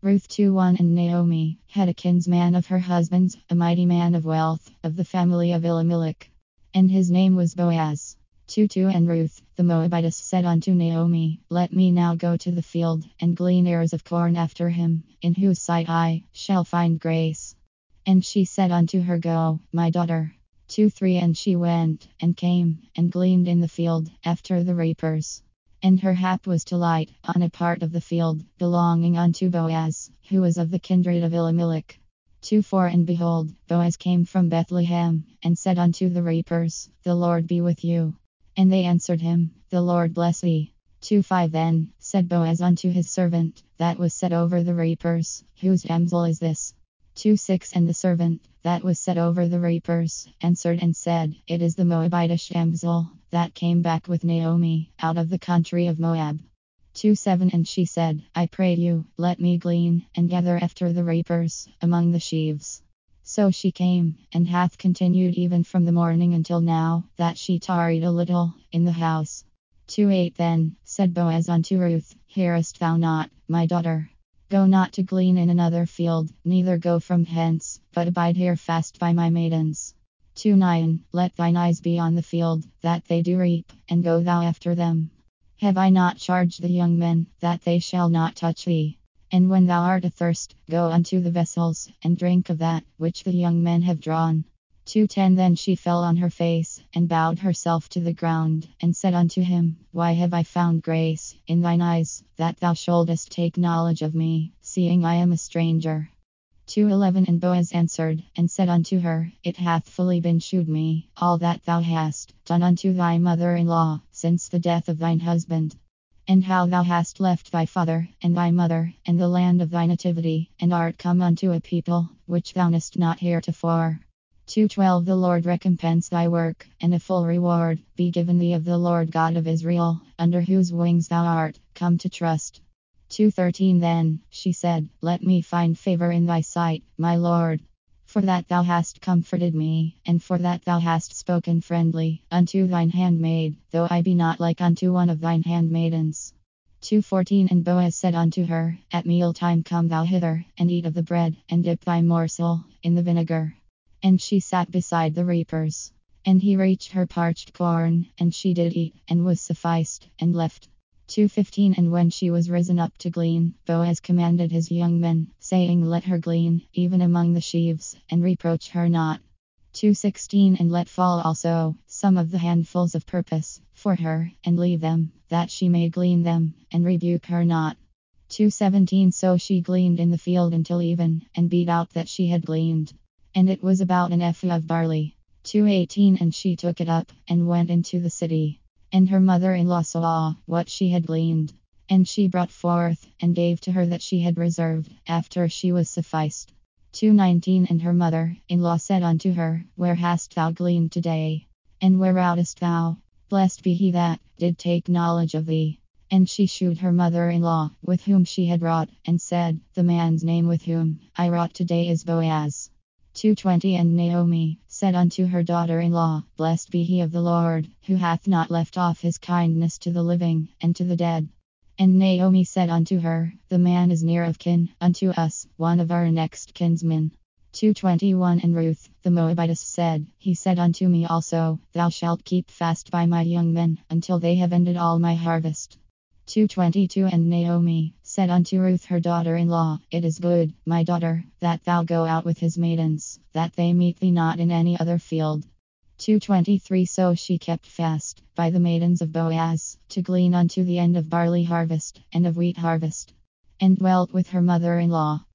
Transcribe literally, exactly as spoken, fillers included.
Ruth two one. And Naomi had a kinsman of her husband's, a mighty man of wealth, of the family of Elimelech, and his name was Boaz. two two. And Ruth the Moabitess said unto Naomi, Let me now go to the field, and glean ears of corn after him, in whose sight I shall find grace. And she said unto her, Go, my daughter. two three. And she went, and came, and gleaned in the field, after the reapers. And her hap was to light on a part of the field, belonging unto Boaz, who was of the kindred of Elimelech. two four. And behold, Boaz came from Bethlehem, and said unto the reapers, The Lord be with you. And they answered him, The Lord bless thee. two five. Then said Boaz unto his servant, that was set over the reapers, Whose damsel is this? two six. And the servant that was set over the reapers answered and said, It is the Moabitish damsel that came back with Naomi out of the country of Moab. two seven. And she said, I pray you, let me glean and gather after the reapers among the sheaves. So she came, and hath continued even from the morning until now, that she tarried a little in the house. two eight. Then said Boaz unto Ruth, Hearest thou not, my daughter? Go not to glean in another field, neither go from hence, but abide here fast by my maidens. two nine. Let thine eyes be on the field, that they do reap, and go thou after them. Have I not charged the young men, that they shall not touch thee? And when thou art athirst, go unto the vessels, and drink of that which the young men have drawn. two ten. Then she fell on her face, and bowed herself to the ground, and said unto him, Why have I found grace in thine eyes, that thou shouldest take knowledge of me, seeing I am a stranger? two eleven. And Boaz answered, and said unto her, It hath fully been shewed me, all that thou hast done unto thy mother-in-law, since the death of thine husband, and how thou hast left thy father, and thy mother, and the land of thy nativity, and art come unto a people, which thou knewest not heretofore. two twelve. The Lord recompense thy work, and a full reward be given thee of the Lord God of Israel, under whose wings thou art come to trust. two thirteen. Then she said, Let me find favor in thy sight, my Lord, for that thou hast comforted me, and for that thou hast spoken friendly unto thine handmaid, though I be not like unto one of thine handmaidens. two fourteen. And Boaz said unto her, At mealtime come thou hither, and eat of the bread, and dip thy morsel in the vinegar. And she sat beside the reapers. And he reached her parched corn, and she did eat, and was sufficed, and left. two fifteen. And when she was risen up to glean, Boaz commanded his young men, saying, Let her glean, even among the sheaves, and reproach her not. two sixteen. And let fall also some of the handfuls of purpose for her, and leave them, that she may glean them, and rebuke her not. two seventeen. So she gleaned in the field until even, and beat out that she had gleaned. And it was about an ephah of barley. two eighteen. And she took it up, and went into the city. And her mother-in-law saw what she had gleaned. And she brought forth, and gave to her that she had reserved, after she was sufficed. two nineteen. And her mother-in-law said unto her, Where hast thou gleaned today? And where routest thou? Blessed be he that did take knowledge of thee. And she shewed her mother-in-law, with whom she had wrought, and said, The man's name with whom I wrought today is Boaz. two twenty. And Naomi said unto her daughter-in-law, Blessed be he of the Lord, who hath not left off his kindness to the living, and to the dead. And Naomi said unto her, The man is near of kin unto us, one of our next kinsmen. two twenty-one. And Ruth the Moabitess said, He said unto me also, Thou shalt keep fast by my young men, until they have ended all my harvest. two twenty-two. And Naomi said unto Ruth her daughter-in-law, It is good, my daughter, that thou go out with his maidens, that they meet thee not in any other field. two twenty-three. So she kept fast by the maidens of Boaz, to glean unto the end of barley harvest, and of wheat harvest, and dwelt with her mother-in-law.